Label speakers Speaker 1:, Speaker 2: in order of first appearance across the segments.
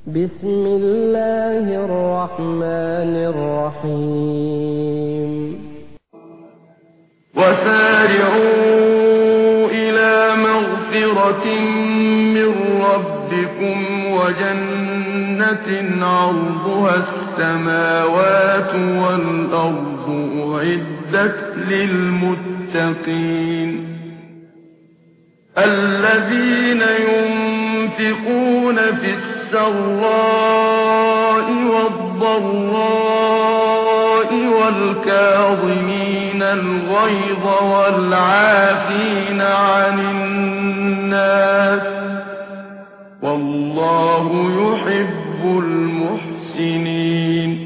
Speaker 1: بسم الله الرحمن الرحيم
Speaker 2: وسارعوا إلى مغفرة من ربكم وجنة عرضها السماوات والأرض أعدت للمتقين الذين ينفقون في السراء والضراء والكاظمين الغيظ والعافين عن الناس والله يحب المحسنين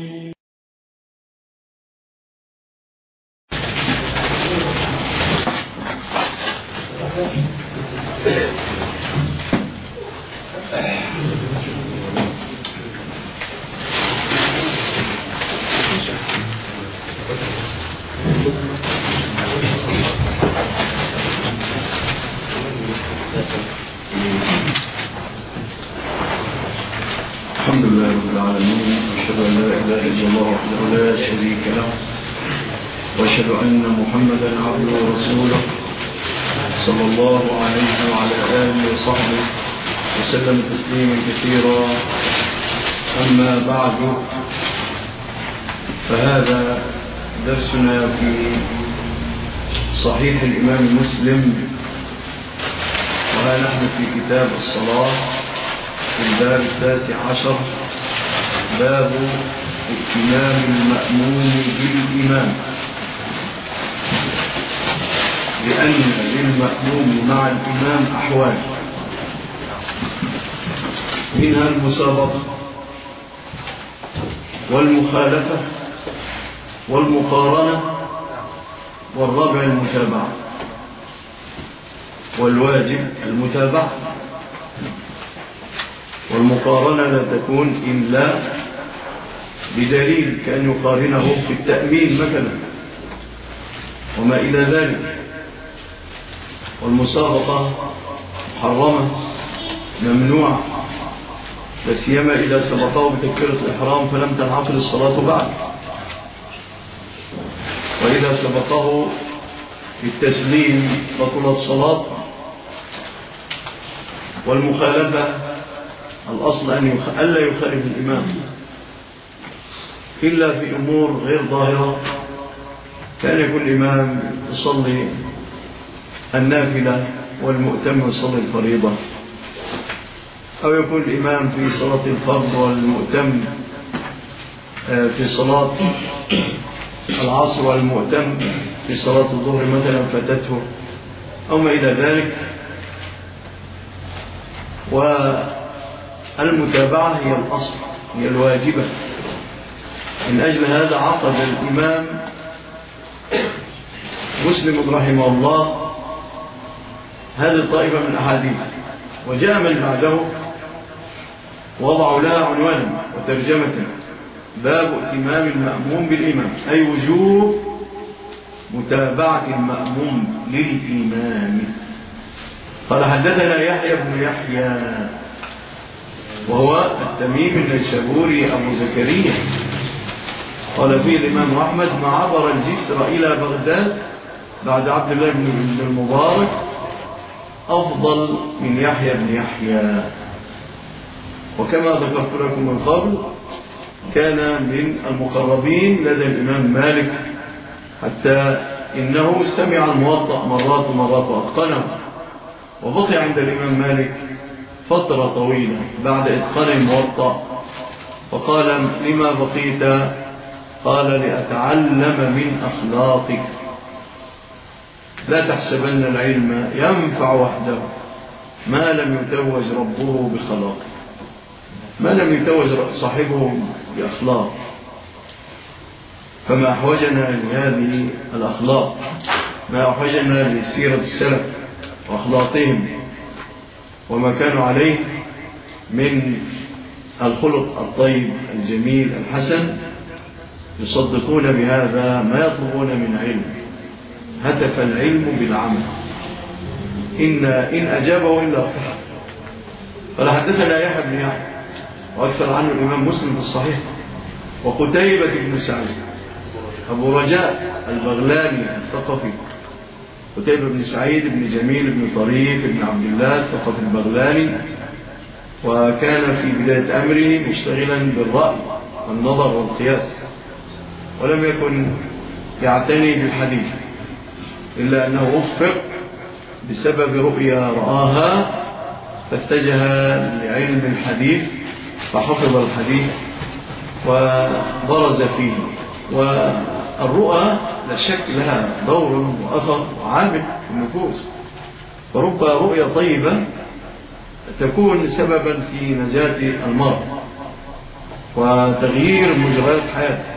Speaker 3: الحمد لله رب العالمين، واشهد ان لا اله الا الله وحده لا شريك له، واشهد ان محمدا عبده ورسوله صلى الله عليه وعلى اله وصحبه وسلم تسليما كثيرا. اما بعد، فهذا درسنا في صحيح الامام مسلم، وها نحن في كتاب الصلاه في الباب 19، باب ائتمام المأموم بالإمام، لأن للمأموم مع الإمام أحوال، منها المسابقة والمخالفة والمقارنة، والرابع المتابعة. والواجب المتابعة، والمقارنة لا تكون إلا بدليل، كأن يقارنه في التأمين مثلا وما إلى ذلك. والمسابقة محرمة ممنوعة، لا سيما إذا سبقه بتكبيرة الإحرام فلم تنعقد الصلاة بعد، وإذا سبقه بالتسليم بطلت الصلاة. والمخالفة الأصل ألا يخالف الإمام إلا في أمور غير ظاهرة، كان يكون الإمام يصلي النافلة والمؤتم يصلي الفريضة، أو يكون الإمام في صلاة الفرض والمؤتم في صلاة العصر، والمؤتم في صلاة الظهر مثلا فتته أو ما إلى ذلك. والمتابعة هي الأصل، هي الواجبة. من أجل هذا عقد الإمام مسلم رحمه الله هذه الطائفة من الأحاديث، وجاء من بعده وضعوا لها عنوانا وترجمة: باب ائتمام المأموم بالإمام، أي وجوب متابعة المأموم للإمام. قال: حدثنا يحيى بن يحيى، وهو التميمي النيسابوري أبو زكريا، قال فيه الإمام أحمد: ما عبر الجسر إلى بغداد بعد عبد الله بن المبارك أفضل من يحيى بن يحيى. وكما ذكرت لكم من قبل، كان من المقربين لدى الإمام مالك، حتى إنه سمع الموطأ مرات ومرات وأتقنه، وبقي عند الإمام مالك فترة طويلة بعد إتقان الموطأ. فقال: لما بقيت؟ قال: لأتعلم من أخلاقك. لا تحسبن العلم ينفع وحده ما لم يتوج ربه بخلاقه، ما لم يتوج صاحبه بأخلاق. فما أحوجنا لهذه الأخلاق، ما أحوجنا لسيرة السلف وأخلاقهم وما كانوا عليه من الخلق الطيب الجميل الحسن، يصدقون بهذا ما يطلبون من علم. هتف العلم بالعمل، إن أجابه إلا خير. قال: حدثنا يحيى بن يحيى، وأكثر عنه الإمام مسلم في الصحيح. وقتيبة بن سعيد أبو رجاء البغلاني الثقفي، قتيبة بن سعيد بن جميل بن طريف بن عبد الله الثقفي البغلاني، وكان في بداية أمره مشتغلا بالرأي والنظر والقياس، ولم يكن يعتني بالحديث، إلا أنه وفق بسبب رؤيا رآها فاتجه لعلم الحديث فحفظ الحديث وبرز فيه. والرؤى لا شك لها دور وأثر وعامل في النفوس، فرب رؤيا طيبة تكون سببا في نجاة المرء وتغيير مجريات حياته،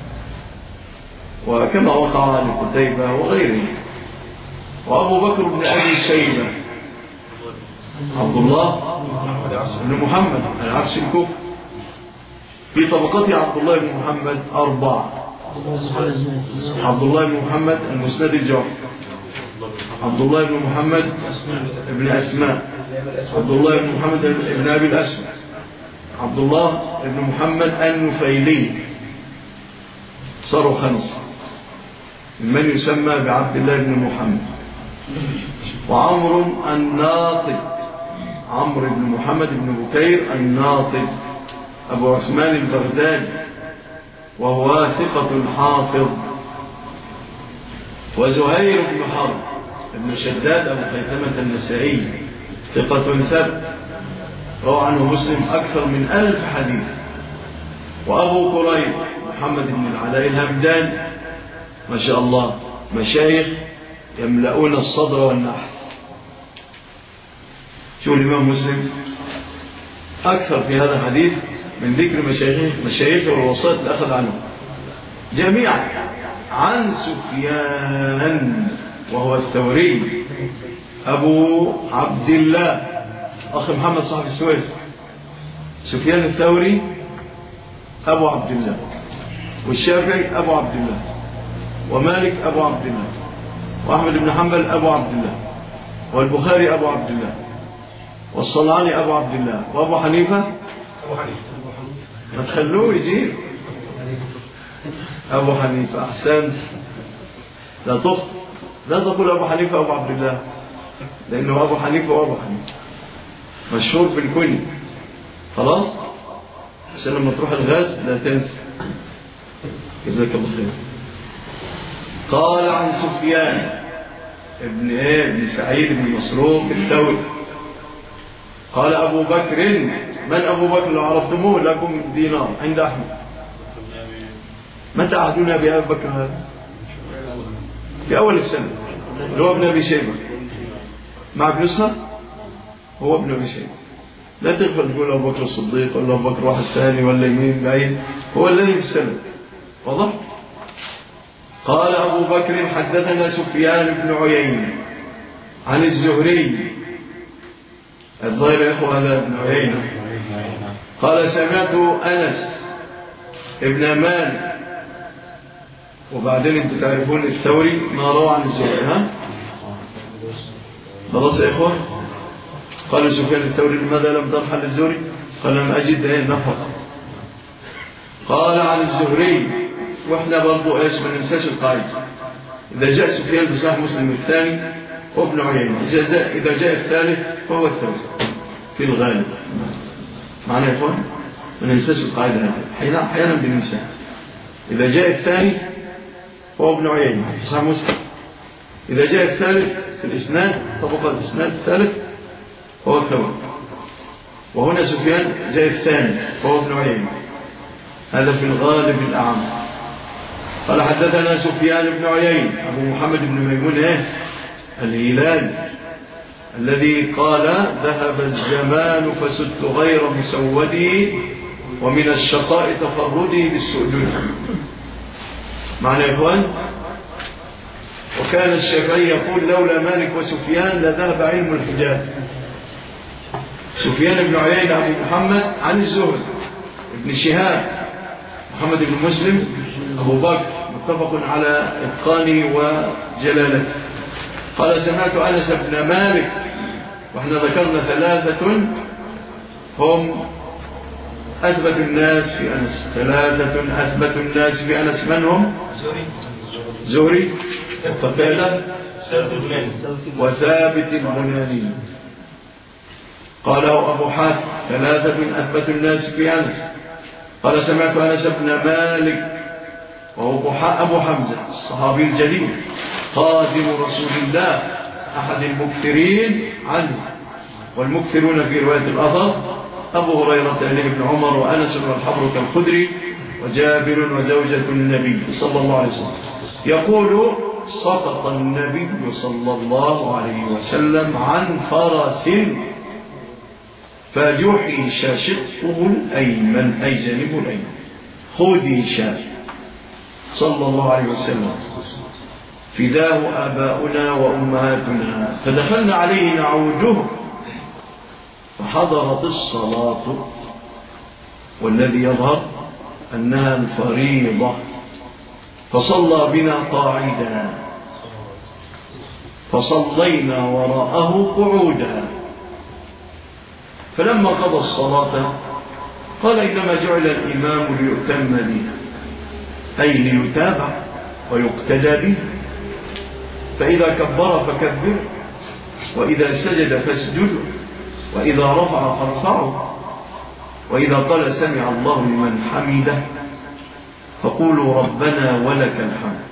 Speaker 3: وكما وقع لقتيبة وغيره. وأبو بكر بن أبي شيبة عبد الله بن محمد العبسي الكوفي، في طبقته عبد الله بن محمد 4: عبد الله بن محمد المسند الجوفي، عبد الله بن محمد بن أسماء، عبد الله بن محمد بن أبي الأسود، عبد الله بن محمد النفيلي، صاروا 5 من يسمى بعبد الله بن محمد. وعمر الناطق، عمرو بن محمد بن بكير الناطق أبو عثمان البغدادي، وهو ثقة حافظ. وزهير بن حرب بن شداد أبو خيثمة النسائي ثقة ثبت، روى عنه مسلم أكثر من 1000 حديث. وأبو قريب محمد بن العلاء الهمداني، ما شاء الله مشايخ يملؤون الصدر والنحس. شو الإمام مسلم أكثر في هذا الحديث من ذكر مشايخه والوسائط اللي أخذ عنه جميعا عن سفيان وهو الثوري أبو عبد الله، أخ محمد صاحب السويس. سفيان الثوري أبو عبد الله، والشافعي أبو عبد الله، ومالك أبو عبد الله، وأحمد بن حنبل أبو عبد الله، والبخاري أبو عبد الله، والصنعاني أبو عبد الله، وأبو حنيفة ما تخلوه يجيب أبو حنيفة. أحسن، لا تقول أبو حنيفة أبو عبد الله، لأنه أبو حنيفة وأبو حنيفة مشهور بالكني، خلاص، عشان لما تروح الغاز لا تنسى. جزاك الله خير. قال عن سفيان ابن سعيد بن مسروق الثوري قال أبو بكر، من أبو بكر لو عرفتموه لكم دينار عند أحمد. متى عهدنا بأبي بكر هذا؟ في أول السنة، اللي هو ابن أبي شيبة. معك نسخة؟ هو ابن أبي شيبة. لا تغفل تقول أبو بكر الصديق ولا أبو بكر واحد ثاني ولا يمين بعيد، هو الذي في السنة. واضح؟ قال أبو بكر حدثنا سفيان بن عيينة عن الزهري، الظاهر يا إخوة هذا ابن عيينة، قال سمعت أنس ابن مالك. وبعدين انتم تعرفون الثوري ما روى عن الزهري، ها؟ خلاص يا إخوة. قال سفيان الثوري لماذا لم ترحل الزهري؟ قال لم أجد نفقة. قال عن الزهري، واحنا برضو ايش ما ننساش القاعدة، إذا جاء سفيان بصحيح مسلم الثاني وابن عيينة، إذا جاء الثالث فهو الثوري في الغالب. معنا يا إخوان؟ ما ننساش القاعدة هذه، أحيانا بننساها. إذا جاء الثاني فهو ابن عيينة في صحيح مسلم، إذا جاء الثالث في الإسناد طبقة الإسناد الثالث فهو الثوري. وهنا سفيان جاء الثاني فهو ابن عيينة، هذا في الغالب الأعم. قال حدثنا سفيان بن عيينة أبو محمد بن ميمون الهلالي الذي قال ذهب الزمان فسدت غير مسودي ومن الشقاء تفردي بالسؤدد. معنى يا إخوان؟ وكان الشافعي يقول لولا مالك وسفيان لذهب علم الحجاز. سفيان بن عيينة أبو محمد عن الزهري، ابن شهاب محمد بن مسلم أبو بكر متفق على إتقانه وجلالته. قال سمعت أنس بن مالك، وإحنا ذكرنا 3 هم أثبت الناس في أنس. 3 أثبت الناس في أنس من هم؟ زهري وقتادة وثابت البناني. قاله أبو حاتم 3 أثبت الناس في أنس. قال سمعت أنس بن مالك وهو أبو حمزة الصحابي الجليل خادم رسول الله أحد المكثرين عنه، والمكثرون في رواية الأثر أبو هريرة بن عمر وأنس والحبر كالخدري وجابر وزوجة النبي صلى الله عليه وسلم. يقول سقط النبي صلى الله عليه وسلم عن فرس فجحش شقه الأيمن أي جانبه الأيمن، خدش صلى الله عليه وسلم فداه آباؤنا وأمهاتنا. فدخلنا عليه نعوده فحضرت الصلاة، والذي يظهر أنها الفريضة، فصلى بنا قاعدا فصلينا وراءه قعودا. فلما قضى الصلاة قال إنما جعل الإمام ليؤتم به، أي ليتابع ويقتدى به، فإذا كبر فكبر، وإذا سجد فاسجدوا، وإذا رفع فارفعوا، وإذا قال سمع الله لمن حمده فقولوا ربنا ولك الحمد.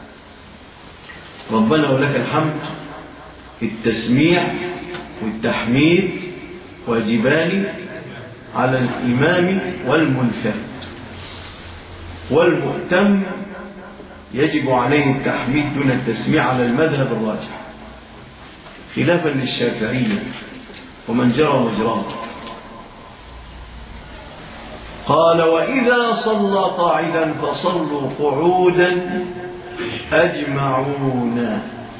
Speaker 3: ربنا ولك الحمد التسميع والتحميد واجبان على الإمام والمنفرد، والمؤتم يجب عليه التحميد دون التسميع على المذهب الراجح، خلافا للشافعية ومن جرى مجراه. قال وإذا صلى قاعدا فصلوا قعودا أجمعون.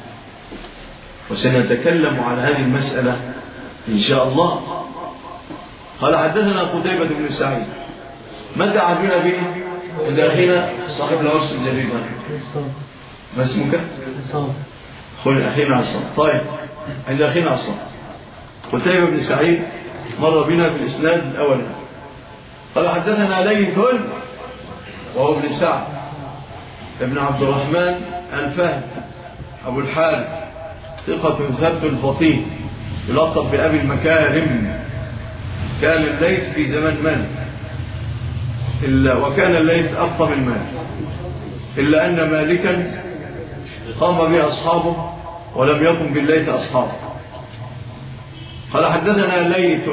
Speaker 3: وسنتكلم عن هذه المسألة إن شاء الله. قال حدثنا قتيبة بن سعيد. متى عدنا به؟ إذا أخينا صاحب العرس الجليل. ما اسمك؟ أخينا عصام. طيب عند أخينا عصام قتيبة بن سعيد مر بنا في الإسناد الأول. قال حدثنا ليث وهو ابن سعد ابن عبد الرحمن الفهد أبو الحارث ثقة ثبت فقيه يلقب بأبي المكارم. كان الليث في زمن مالك وكان الليث أبقى من مالك، إلا أن مالكا قام به أصحابه ولم يقم بالليث أصحابه. قال حدثنا ليث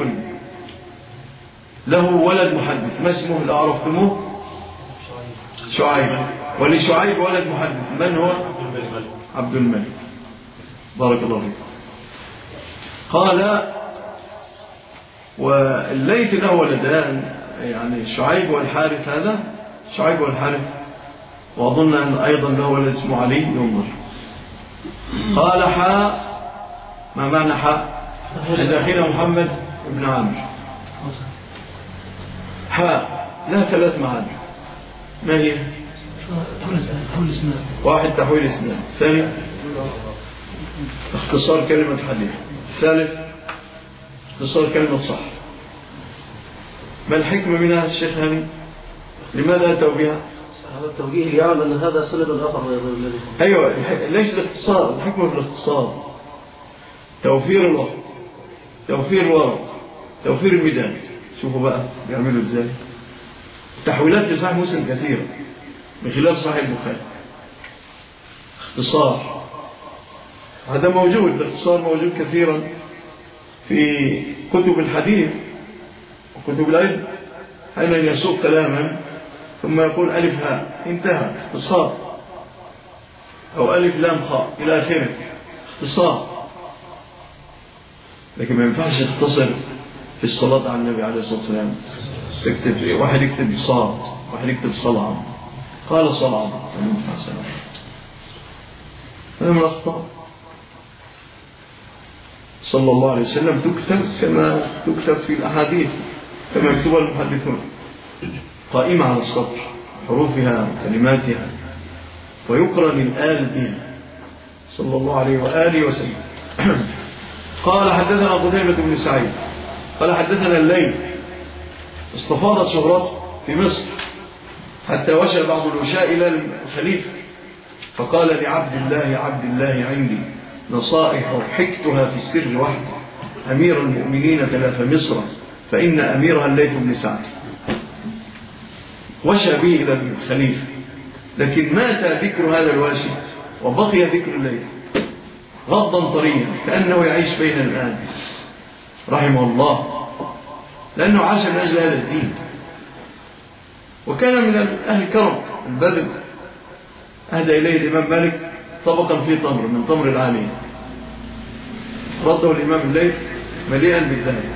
Speaker 3: له ولد محدث، ما اسمه لو عرفتموه؟ شعيب. ولشعيب ولد محدث، من هو؟ عبد الملك. بارك الله فيك. قال والليث له ولدان، يعني شعيب والحارث. هذا شعيب والحارث، وأظن أن أيضا له ولد اسمه علي ينظر. قال حاء. ما معنى حاء؟ إذا أخينا محمد بن عامر. حاء لها 3 معاني. ما هي؟ تحويل اسناد. 1 تحويل اسناد. 2 اختصار كلمة حديث. 3 اختصار كلمة صح. ما الحكمة منها الشيخ هاني؟ لماذا أتوا بها؟
Speaker 4: هذا التوجيه ليعلم أن هذا سند الأثر.
Speaker 3: أيوة، ليش الاختصار؟ الحكمة في الاختصار توفير الوقت، توفير الورق، توفير الميدان. شوفوا بقى بيعملوا ازاي. التحويلات في صحيح مسلم كثيرة بخلاف صحيح البخاري. اختصار هذا موجود، الاختصار موجود كثيرا في كتب الحديث وكتب العلم، حين يسوق كلاما ثم يقول ألف هاء انتهى، اختصار، أو ألف لام خاء إلى آخره، اختصار. لكن ما ينفعش تختصر في الصلاة على النبي عليه الصلاة والسلام. تكتب واحد يكتب صاد، واحد يكتب صلعة، قال صلعة، ما ينفع صلعة. هذا من الأخطاء. صلى الله عليه وسلم تكتب كما تكتب في الأحاديث، كما يكتبها المحدثون، قائمة على السطر، حروفها وكلماتها، ويقرن الآل بها صلى الله عليه وآله وسلم. قال حدثنا قتيبة بن سعيد قال حدثنا الليث استفاضت شهرته في مصر حتى وشى بعض الوشاء إلى الخليفة، فقال لعبد الله عندي نصائح حكتها في السر وحده، أمير المؤمنين تلاف مصر فإن أميرها الليث بن سعد. وشى به إلى الخليفة، لكن مات ذكر هذا الواشي وبقي ذكر الليث غضا طريا كأنه يعيش بين الآن رحمه الله، لأنه عاش من أجل هذا الدين، وكان من أهل الكرم البذل. أهدى إليه الإمام مالك طبقا في تمر من تمر العالية، رده الإمام الليث مليئا بالذهب.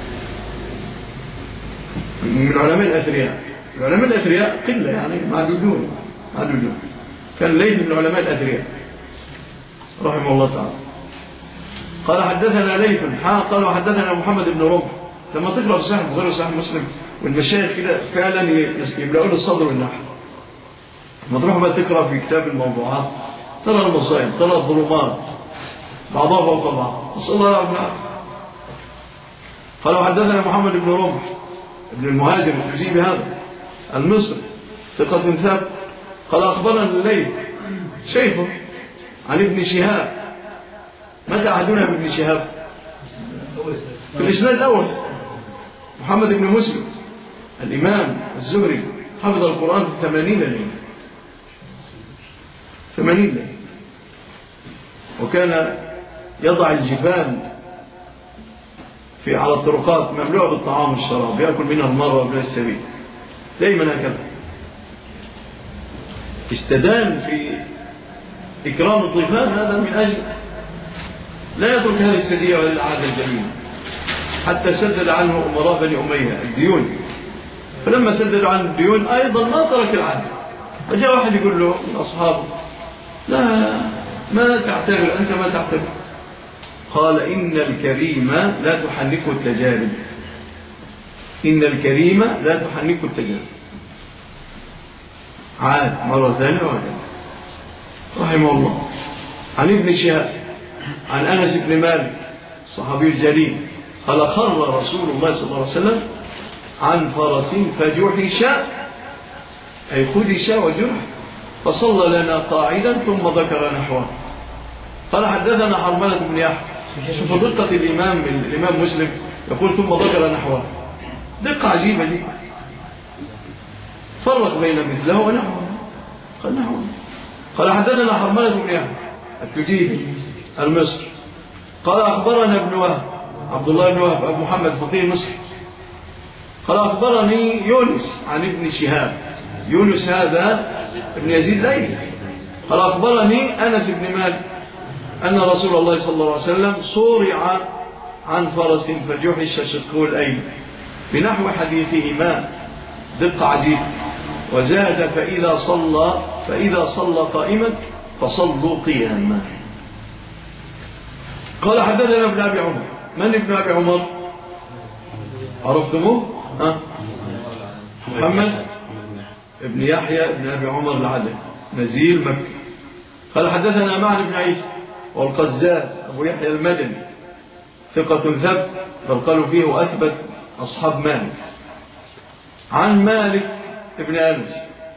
Speaker 3: من علماء الأثرياء، العلماء الأثرياء قلة يعني معدودون، كان الليث من علماء الأثرياء رحمه الله تعالى. قال حدثنا ليث قال وحدثنا محمد بن رمح. لما تقرأ في صحيح البخاري وصحيح مسلم والمشايخ كده فعلا يملؤون الصدر والنحو، لما تروح بقى تقرأ في كتاب الموضوعات ترى المصائب، ترى الظلمات بعضها فوق بعض، نسأل الله العافية. قال وحدثنا محمد بن رمح ابن المهاجر الحجيبي هذا المصري ثقة ثابت. قال أخبرنا الليث شيخه عن ابن شهاب. متى عهدنا بابن شهاب؟ في الإسناد الأول محمد بن مسلم الإمام الزهري حفظ القرآن في 80 ليلة، 80 ليلة، وكان يضع الجبال على الطرقات مملوءة بالطعام والشراب يأكل منها المرء وابن السبيل دائما هكذا. استدان في إكرام الضيفان هذا من أجل لا يترك هذه السجية ولا العادة الجميلة، حتى سدد عنه أمراء بني أمية الديون، فلما سددوا عنه الديون أيضا ما ترك العادة. فجاء واحد يقول له من أصحابه لا ما تعتبر أنت، ما تعتبر. قال إن الكريم لا تحنكه التجارب، إن الكريم لا تحنكه التجارب. عاد مرة ثانية وهكذا رحمه الله. عن ابن شهاب عن أنس بن مالك الصحابي الجليل قال خر رسول الله صلى الله عليه وسلم عن فرس فجحش أي خدش وجرح، فصلى لنا قاعدا ثم ذكر نحوه. قال حدثنا حرملة بن يحيى. شوف دقة الإمام مسلم يقول ثم ذكر نحوه، دقة عجيبة جدا، فرق بين مثله ونحوه. قال نحوه. قال حدثنا حرملة بن يحيى التجيبي المصري قال أخبرنا ابن وهب عبد الله بن وهب أبو محمد فقيه مصر قال أخبرني يونس عن ابن شهاب. يونس هذا ابن يزيد ليلي. قال أخبرني أنس بن مالك أن رسول الله صلى الله عليه وسلم صورع عن فرس فجحش شقه الأيمن بنحو حديثهما، دقة عجيبة. وزاد فإذا صلى قائما فصلوا قياما. قال حدثنا ابن أبي عمر. من ابن أبي عمر؟ عرفتموه؟ محمد ابن يحيى ابن أبي عمر العدل نزيل مكة. قال حدثنا معن بن عيسى والقزاز أبو يحيى المدني ثقة ثبت، بل قالوا فيه وأثبت أصحاب مالك. عن مالك ابن أنس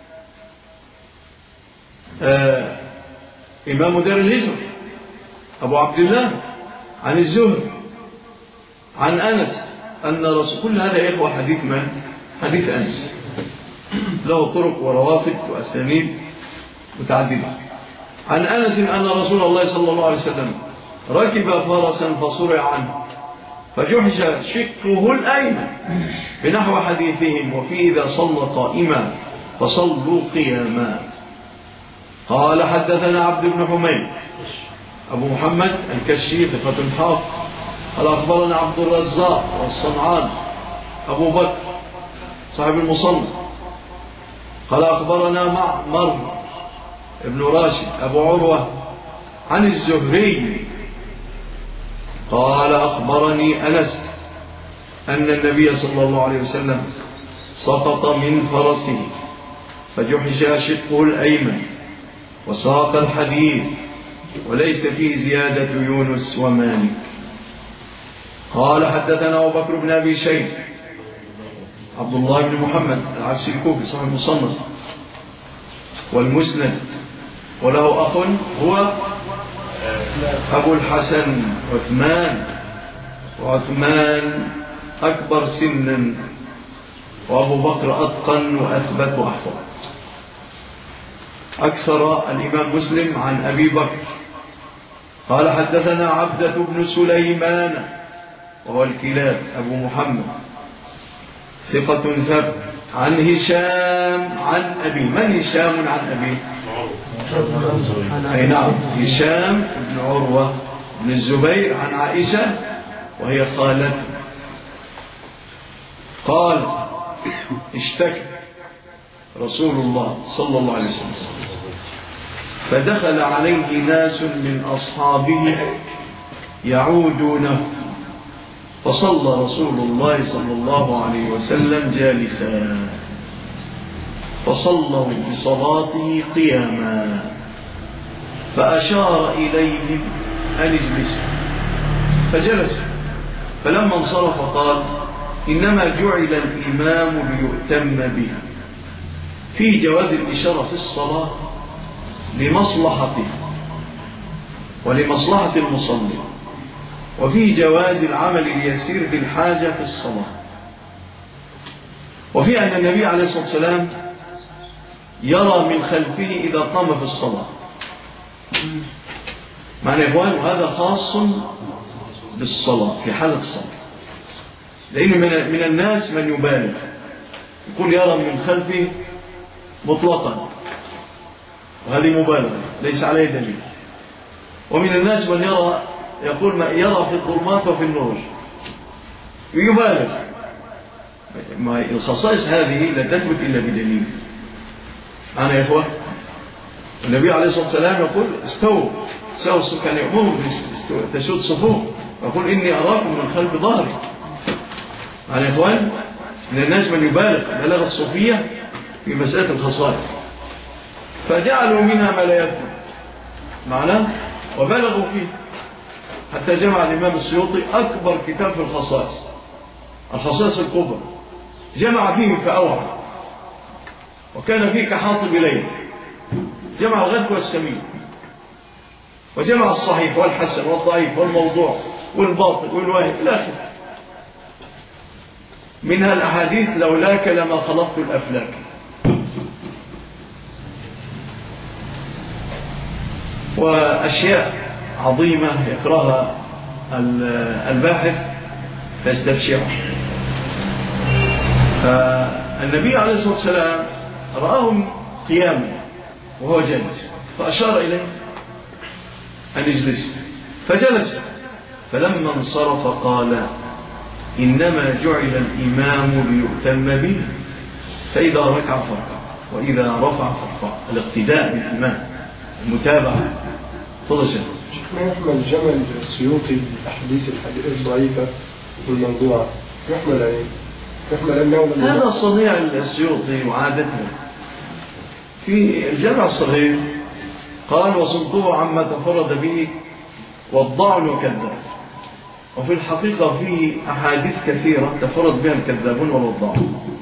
Speaker 3: إمام دار الهجرة أبو عبد الله عن الزهري عن أنس أن رسول كل هذا يا إخوة حديث من؟ حديث أنس له طرق وروافد وأسانيد متعددة. عن أنس أن رسول الله صلى الله عليه وسلم ركب فرسا فصرع عنه فجحش شقه الأيمن بنحو حديثهم، وفي إذا صلى قائما فصلوا قياما. قال حدثنا عبد بن حميد أبو محمد الكشي ثقة حافظ قال أخبرنا عبد الرزاق والصنعان أبو بكر صاحب المصنف قال أخبرنا معمر ابن راشد أبو عروة عن الزهري قال أخبرني أنس أن النبي صلى الله عليه وسلم سقط من فرسه فجحش شقه الأيمن وساق الحديث وليس فيه زيادة يونس ومالك. قال حدثنا أبو بكر بن أبي شيبة عبد الله بن محمد العبسي الكوفي صاحب المصنف والمسند، وله أخ هو أبو الحسن عثمان، وعثمان أكبر سنا، وأبو بكر أتقن وأثبت وأحفظ. أكثر الإمام مسلم عن أبي بكر قال حدثنا عبدة بن سليمان وهو الكلاب أبو محمد ثقة ثبت، عن هشام عن أبي. من هشام عن أبي؟ أي نعم، هشام بن عروة بن الزبير عن عائشة وهي خالته. قال اشتكى رسول الله صلى الله عليه وسلم فدخل عليه ناس من أصحابه يعودونه، فصلى رسول الله صلى الله عليه وسلم جالسا، فصلوا بصلاته قياما، فأشار إليهم أن اجلسوا فجلسوا، فلما انصرف قال إنما جعل الإمام ليؤتم به، في جواز الإشارة في الصلاة لمصلحته ولمصلحة المصلي، وفي جواز العمل اليسير بالحاجة في الصلاة، وفي أن النبي عليه الصلاة والسلام يرى من خلفه إذا قام في الصلاة. معنى يا إخوان هذا خاص بالصلاة في حالة الصلاة، لأن من الناس من يبالغ يقول يرى من خلفه مطلقا، وهذه مبالغة ليس عليه دليل. ومن الناس من يقول ما يرى في الظلمات وفي النور، يبالغ. الخصائص هذه لا تثبت إلا بدليل. أنا يا إخوة النبي عليه الصلاة والسلام يقول استووا كان يأمر تسود صفوف، يقول إني أراكم من خلف ظهري. أنا يا إخوان من الناس من يبالغ بلغ الصوفية في مسألة الخصائص، فجعلوا منها ما لا يثبت معناه وبلغوا فيه، حتى جمع الإمام السيوطي أكبر كتاب في الخصائص الكبرى، جمع فيه فأوعى، وكان فيه كحاطب ليل، جمع الغد والسمين، وجمع الصحيح والحسن والضعيف والموضوع والباطل والواهب إلى آخره. منها الأحاديث لولاك لما خلقت الأفلاك. وأشياء عظيمة يقرأها الباحث فيستبشره. فالنبي عليه الصلاة والسلام رآهم قياما وهو جالس، فأشار إليه أن يجلس فجلس، فلما انصرف قال إنما جعل الإمام ليؤتم به، فإذا ركع فركع وإذا رفع فرفع، الاقتداء بالإمام، المتابعة. تفضل شيخ.
Speaker 5: شيخنا يحمل جمل السيوطي الأحاديث الضعيفة والموضوعة، يحمل عليه، يحمل أنه
Speaker 3: هذا صنيع السيوطي وعادته. في الجامع الصغير قال وصمته عما تفرد به والضاع وكذاب، وفي الحقيقة فيه أحاديث كثيرة تفرد بها الكذابون والوضاع،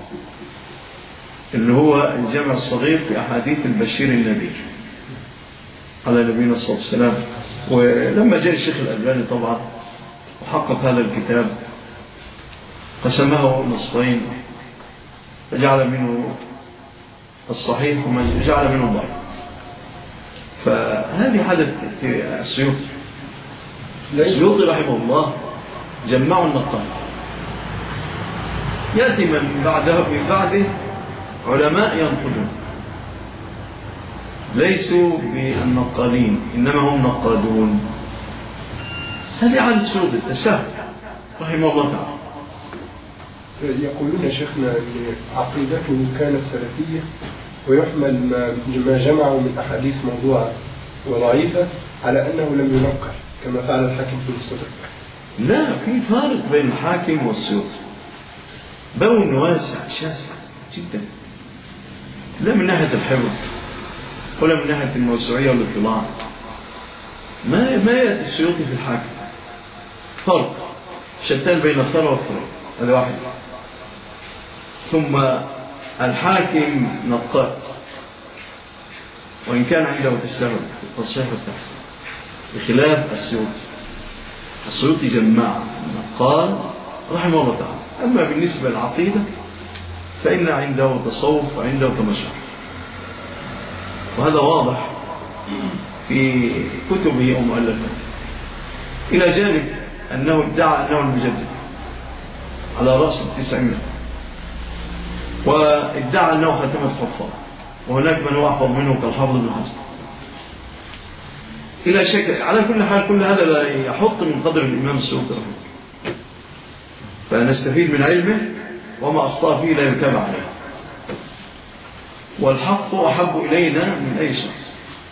Speaker 3: اللي هو الجامع الصغير في أحاديث البشير النبي على نبينا صلى الله عليه وسلم. ولما جاء الشيخ الألباني طبعا وحقق هذا الكتاب قسمه نصفين، فجعل منه الصحيح وجعل منه الضعيف. فهذه حدث السيوطي رحمه الله جمعوا النقاد، يأتي من بعده علماء ينقدون، ليسوا بالنقادين إنما هم نقادون. هذه عن السيوطي التساهل رحمه الله تعالى.
Speaker 5: يقولون شيخنا أن عقيدته كانت سلفية، ويحمل ما جمعوا من أحاديث موضوعة وضعيفة على أنه لم ينقل كما فعل الحاكم في المستدرك.
Speaker 3: لا، في فارق بين الحاكم والسيوطي، بون واسع شاسع جدا، لا من ناحية الحفظ ولا من ناحية الموسوعية والاطلاع. ما يأتي السيوطي في الحاكم، فرق شتان بين الثرى والثرى، هذا واحد. ثم الحاكم نقاء، وإن كان عنده تساهل في التصحيح والتحسين بخلاف السيوطي جماعة نقال رحمه الله تعالى. أما بالنسبة للعقيدة فإن عنده تصوف وعنده تمشح، وهذا واضح في كتبه ومؤلفاته، إلى جانب أنه ادعى أنه المجدد على رأس 900، وادعى أنه ختمة حفاظ، وهناك من هو أحفظ منه كالحافظ بن حجر إلى شكل. على كل حال كل هذا لا يحط من قدر الإمام السيوطي رحمه الله، فنستفيد من علمه، وما أخطأ فيه لا يتابع عليه، والحق أحب إلينا من أي شخص.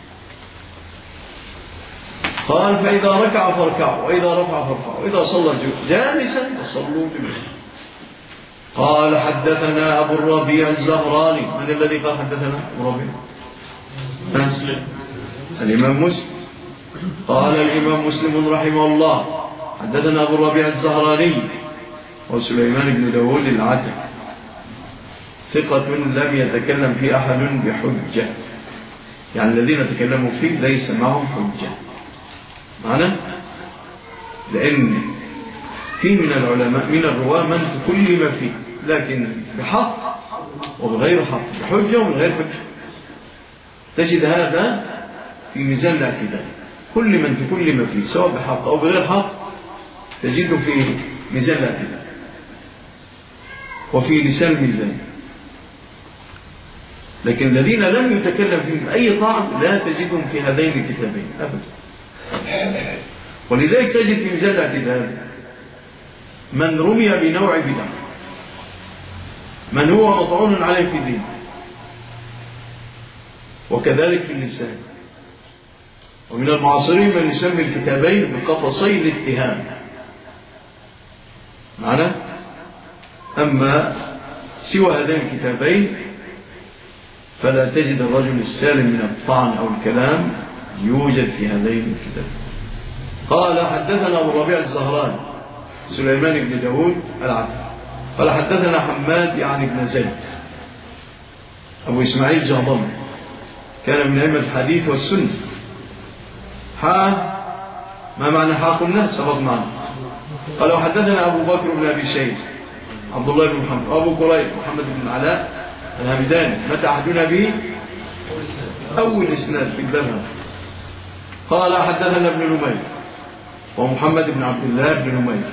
Speaker 3: قال فإذا ركع فاركعوا، وإذا رفع فارفعوا، وإذا صلى جالسا فصلوا جلوسا. قال حدثنا أبو الربيع الزهراني. من الذي قال حدثنا أبو الربيع؟ الإمام مسلم. قال الإمام مسلم رحمه الله حدثنا أبو الربيع الزهراني وسليمان بن داود العتك، ثقة لم يتكلم فيه أحد بحجة، يعني الذين تكلموا فيه ليس معهم حجة معنا، لأن فيه من العلماء من الرواة من تكلم فيه، لكن بحق وبغير حق، بحجة وبغير حجة. تجد هذا في ميزان الاعتدال، كل من تكلم فيه سواء بحق أو بغير حق تجده في ميزان الاعتدال وفي لسان الميزان. لكن الذين لم يتكلم فيهم أي طعن لا تجدهم في هذين الكتابين أبدا. ولذلك تجد في ميزان الاعتدال من رمي بنوع بدعة، من هو مطعون عليه في دين، وكذلك في اللسان. ومن المعاصرين من يسمي الكتابين بقفصي الاتهام معنا. أما سوى هذين الكتابين فلا تجد الرجل السالم من الطعن أو الكلام يوجد في هذين الكتابين. قال حدثنا أبو الربيع الزهراني سليمان بن داود العتك قال حدثنا حماد يعني بن زيد أبو إسماعيل جهضمي، كان من أئمة الحديث والسنة. ما معنى قلنا سبق معنا. قال وحدثنا أبو بكر بن أبي شيبة عبد الله بن محمد وأبو كريب محمد بن علاء الهمداني. متى عهدنا به؟ أول إسناد في الباب. قال حدثنا ابن نمير ومحمد بن عبد الله بن نمير.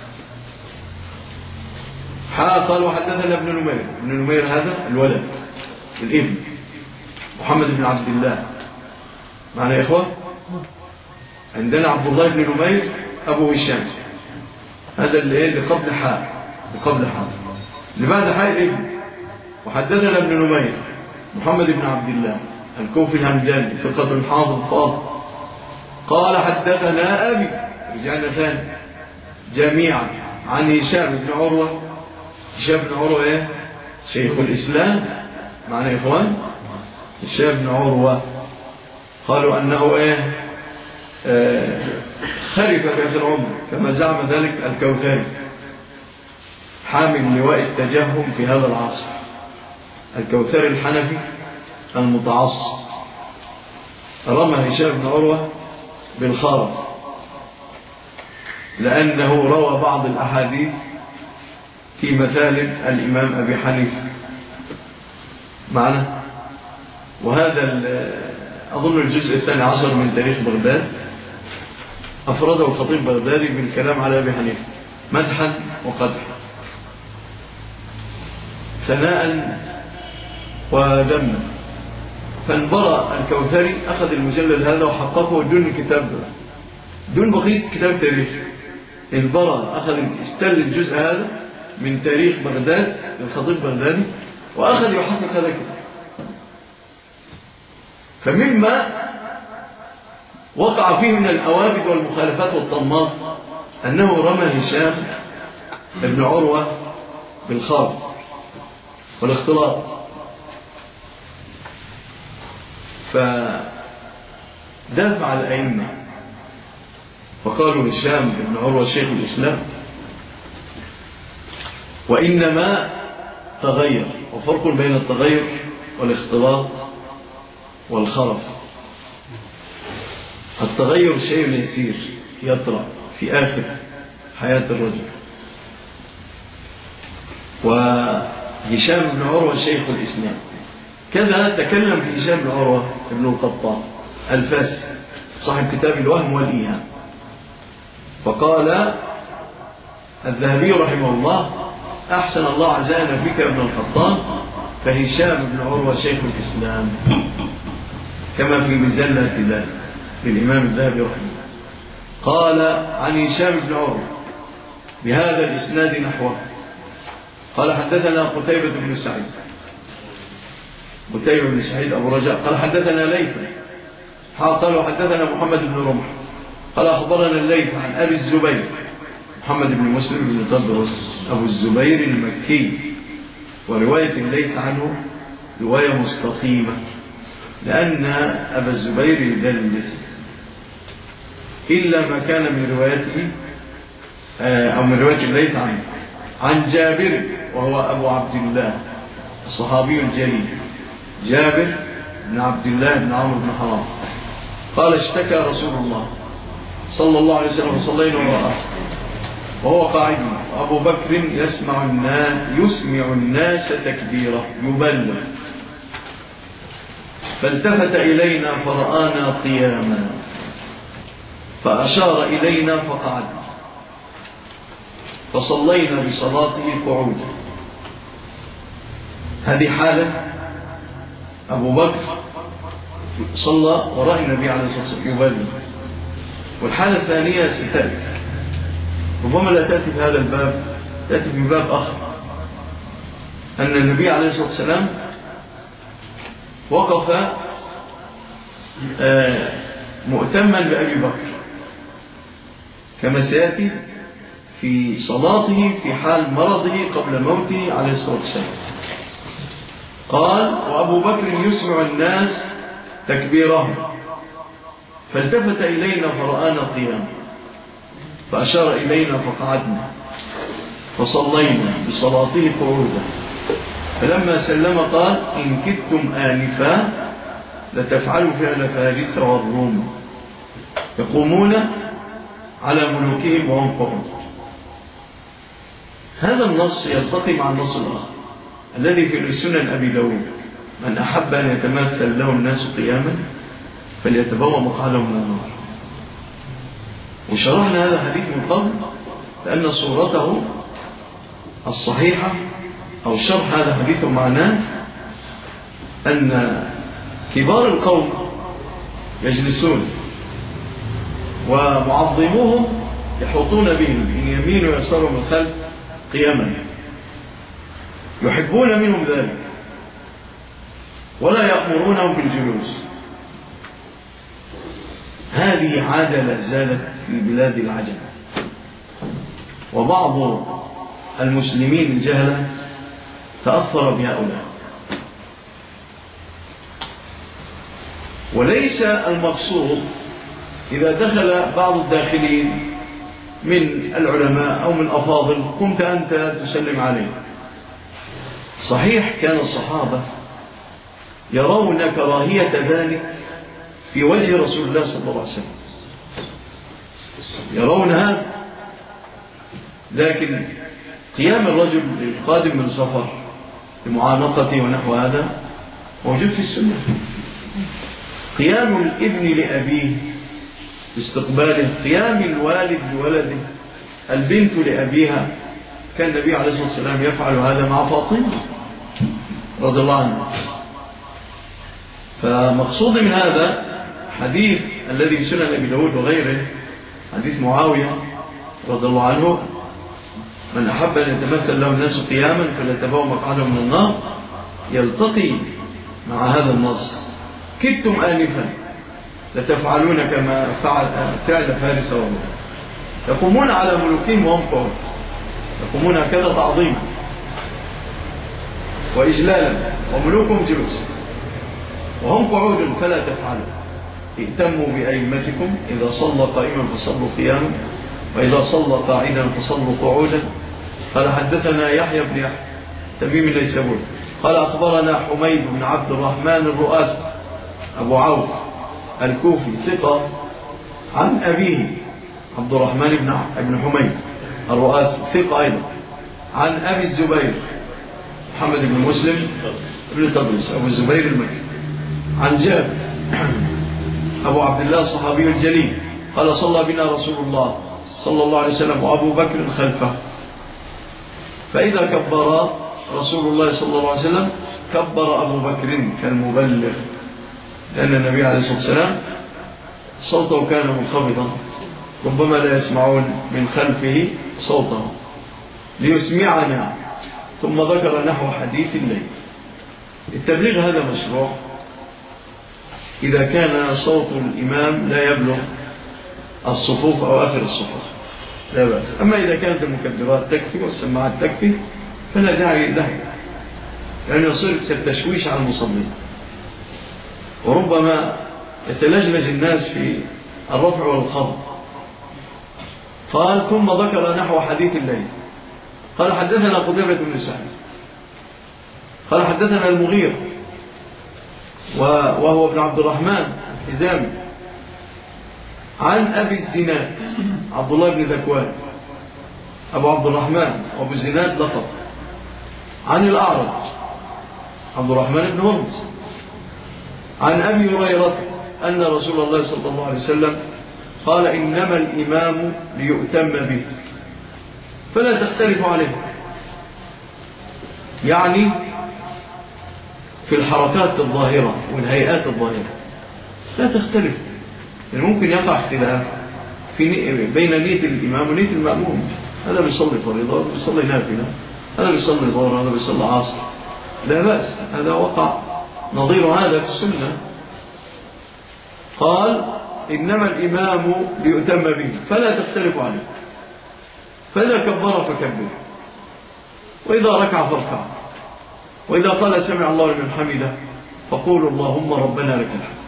Speaker 3: قال وحدثنا ابن نمير. ابن نمير هذا الولد الابن محمد بن عبد الله. معنا يا إخوة؟ عندنا عبد الله بن نمير أبو هشام، هذا اللي قبل حاء اللي بعد حاء الابن. وحدثنا ابن نمير محمد بن عبد الله الكوفي الهمداني ثقة حافظ فاضل. قال حدثنا أبي، رجعنا ثاني جميعا عن هشام بن عروة. هشام بن عروة إيه؟ شيخ الإسلام. معنا يا إخوان؟ هشام بن عروة قالوا أنه إيه؟ خلف في آخر عمره كما زعم ذلك الكوثري، حامل لواء التجهم في هذا العصر، الكوثري الحنفي المتعصب. رمى هشام بن عروة بالخرب لأنه روى بعض الأحاديث في مثالب الإمام أبي حنيفة معنا. وهذا أظن الجزء 12 من تاريخ بغداد أفرده الخطيب بغدادي بالكلام على أبي حنيفة مدحا وقدحا، ثناء وذما. فانبرأ الكوثري أخذ المجلد هذا وحققه دون الكتاب دون بقية كتاب تاريخ. انبرأ أخذ استل الجزء هذا من تاريخ بغداد للخطيب بغدادي وأخذ يحقق هذا الكتاب. فمما وقع فيه من الأوابد والمخالفات والطماط أنه رمى هشام بن عروة بالخرب والاختلاط. فدافع الأئمة فقالوا هشام بن عروة شيخ الإسلام، وإنما تغير، وفرق بين التغير والاختلاط والخرف. التغير شيء يسير يطرأ في آخر حياة الرجل. وهشام بن عروة شيخ الإسلام كذا تكلم في هشام بن عروة ابن القطان الفاسي صاحب كتاب الوهم والإيهام، فقال الذهبي رحمه الله: أحسن الله عزانا فيك ابن القطان، فهشام بن عروة شيخ الإسلام، كما في مجلة ذلك للإمام الذهبي رحمه الله. قال عن هشام بن عروة بهذا الإسناد نحوه. قال حدثنا قتيبة بن سعيد أبو رجاء قال حدثنا ليث قال حدثنا محمد بن رمح قال أخبرنا الليث عن أبي الزبير محمد بن مسلم بن تدرس أبو الزبير المكي، ورواية الليث عنه رواية مستقيمة لأن أبا الزبير يدلس إلا ما كان من روايته أو من رواية الليث عنه عن جابر وهو أبو عبد الله الصحابي الجليل جابر بن عبد الله بن عمرو بن حرام قال: اشتكى رسول الله صلى الله عليه وسلم فصلينا وراءه وهو قاعد، وأبو بكر يسمع الناس تكبيره يبلغ، فالتفت إلينا فرآنا قياما فأشار إلينا فقعدنا فصلينا بصلاته قعودا. هذه حالة أبو بكر صلى وراء النبي عليه الصلاة والسلام يبلغ. والحالة الثانية ستأتي، ربما لا تأتي في هذا الباب، تأتي في باب آخر، أن النبي عليه الصلاة والسلام وقف مؤتما بأبي بكر كما سيأتي في صلاته في حال مرضه قبل موته عليه الصلاة والسلام. قال: وأبو بكر يسمع الناس تكبيرهم، فالتفت إلينا فرآنا قياما فأشار إلينا فقعدنا فصلينا بصلاته قعودا، فلما سلم قال: إن كدتم آنفا لتفعلوا فعل فارس والروم يقومون على ملوكهم وهم قعود. هذا النص يلتقي مع النص الآخر الذي في سنن أبي داود: من أحب أن يتمثل له الناس قياما فليتبوأ مقعده من النار. وشرحنا هذا الحديث من قبل لأن صورته الصحيحة أو شرح هذا الحديث معناه أن كبار القوم يجلسون ومعظموهم يحوطون بهم من يمين ويسار من خلف قياما، يحبون منهم ذلك ولا يأمرونهم بالجلوس. هذه عادة لا زالت في بلاد العجم، وبعض المسلمين الجهلة تأثر بهؤلاء. وليس المقصود إذا دخل بعض الداخلين من العلماء أو من أفاضل قمت أنت تسلم عليه. صحيح كان الصحابة يرون كراهية ذلك في وجه رسول الله صلى الله عليه وسلم، يرون هذا، لكن قيام الرجل القادم من سفر لمعانقته ونحو هذا موجود في السنة. قيام الابن لأبيه باستقباله، قيام الوالد لولده، البنت لأبيها، كان النبي عليه الصلاة والسلام يفعل هذا مع فاطمة رضي الله عنها. فمقصود من هذا حديث الذي في سنن أبي داود وغيره، حديث معاوية رضي الله عنه: من أحب أن يتمثل له الناس قياما فليتبوأ مقعده من النار، يلتقي مع هذا النص: كدتم آنفا لتفعلون كما فعل فارس والروم يقومون على ملوكهم وهم قعود، يقومون هكذا تعظيما وإجلالا، وملوكهم جلوس وهم قعود فلا تفعلوا. ائتموا بأئمتكم، إذا صلى قائما فصلوا قياما، وإذا صلى قاعدا فصلوا قعودا. قال: حدثنا يحيى بن يحيى تميم النيسابوري قال أخبرنا حميد بن عبد الرحمن الرؤاسي أبو عوف الكوفي ثقة عن أبيه عبد الرحمن بن حميد الرؤاسي ثقة أيضا عن أبي الزبير محمد بن مسلم بن تدرس أبو الزبير المكي عن جابر أبو عبد الله الصحابي الجليل قال صلى بنا رسول الله صلى الله عليه وسلم وأبو بكر خلفه فإذا كبر رسول الله صلى الله عليه وسلم كبر أبو بكر كالمبلغ لأن النبي عليه الصلاة والسلام صوته كان منخفضا ربما لا يسمعون من خلفه صوته ليسمعنا. ثم ذكر نحو حديث الليل. التبليغ هذا مشروع إذا كان صوت الإمام لا يبلغ الصفوف أو آخر الصفوف لا بأس. أما إذا كانت المكبرات تكفي والسماعات تكفي فلا داعي له، لأن يصير كالتشويش على المصلين، وربما يتلجلج الناس في الرفع والخفض. قال ثم ذكر نحو حديث الليل. قال حدثنا قتيبة بن سعيد قال حدثنا المغيرة وهو ابن عبد الرحمن الحزامي عن أبي الزناد عبد الله بن ذكوان أبو عبد الرحمن وأبو الزناد لقب عن الأعرج عبد الرحمن بن هرمز عن أبي هريرة أن رسول الله صلى الله عليه وسلم قال إنما الإمام ليؤتم به فلا تختلف عليه، يعني في الحركات الظاهرة والهيئات الظاهرة لا تختلف، يعني ممكن يقع اختلاف بين نية الإمام ونية المأموم. هذا بيصلي فريضة وهذا بيصلي نافلة، هذا بيصلي ظهر وهذا بيصلي عصر، لا بأس، هذا وقع نظير هذا في السنة. قال إنما الإمام ليؤتم به فلا تختلف عليه، فإذا كبر فكبر، وإذا ركع فاركع، وإذا قال سمع الله لمن حمده فقولوا اللهم ربنا لك الحمد.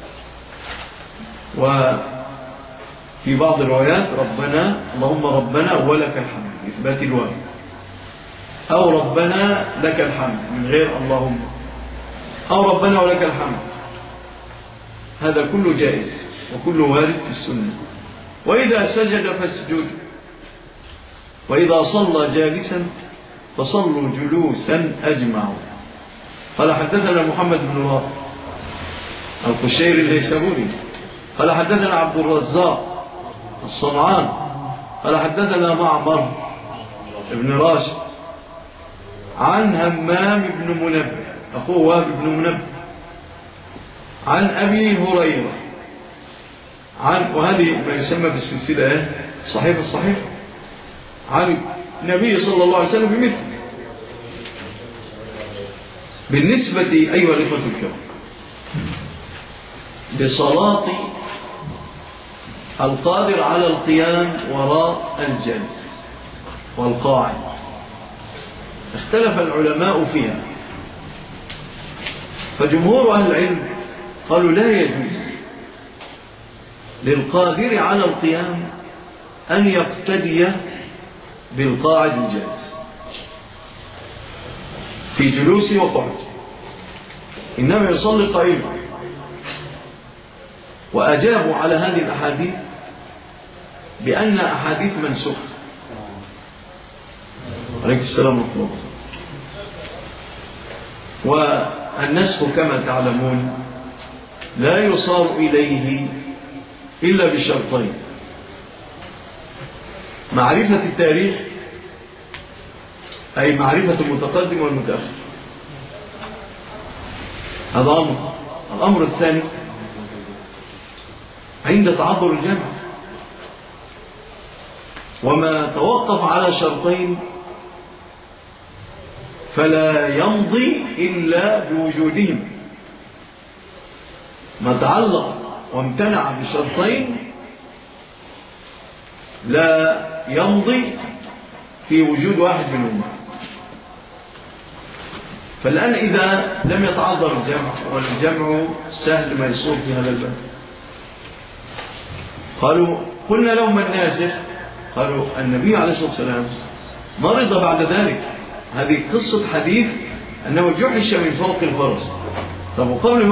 Speaker 3: وفي بعض الروايات ربنا اللهم ربنا ولك الحمد إثبات الواو، أو ربنا لك الحمد من غير اللهم، أو ربنا ولك الحمد. هذا كله جائز وكله وارد في السنة. وإذا سجد فاسجد، وإذا صلى جالسا فصلوا جلوسا أجمعوا. قال حدثنا محمد بن رافع القشيري النيسابوري قال حدثنا عبد الرزاق الصنعان قال حدثنا معمر بن راشد عن همام بن منبه أخوه وهب بن منبه عن أبي هريرة وهذه ما يسمى بالسلسلة صحيح الصحيح عن النبي صلى الله عليه وسلم بمثل. بالنسبة أيها الإخوة الكرام لصلاة القادر على القيام وراء الجالس والقاعد اختلف العلماء فيها، فجمهور أهل العلم قالوا لا يجوز للقادر على القيام أن يقتدي بالقاعد الجالس في جلوسه وقعده، إنما يصلي قائما. وأجابوا على هذه الأحاديث بأن أحاديث منسوخة. عليكم السلام ورحمة الله. والنسخ كما تعلمون لا يصار إليه إلا بشرطين: معرفة التاريخ أي معرفة المتقدم والمتأخر، هذا أمر. الأمر الثاني عند تعذر الجمع، وما توقف على شرطين فلا يمضي إلا بوجودهم. ما تعلق وامتنع بشرطين لا يمضي في وجود واحد منهم. فالآن إذا لم يتعذر الجمع، والجمع سهل ما يصور في هذا الباب، قلنا لهم الناسخ، قالوا النبي عليه الصلاة والسلام مرض بعد ذلك هذه قصة حديث أنه جحش من فوق الفرس. طب وقبل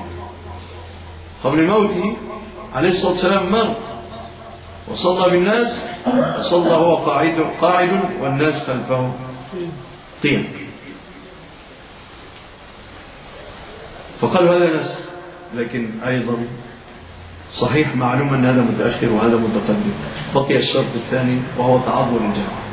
Speaker 3: موته عليه الصلاة والسلام مر وصلى بالناس، وصلى هو قاعد والناس خلفه قيام. فقالوا هذا ناس، لكن أيضا صحيح معلوم أن هذا متأخر وهذا متقدم. بقي الشرط الثاني وهو تعذر الجماعة.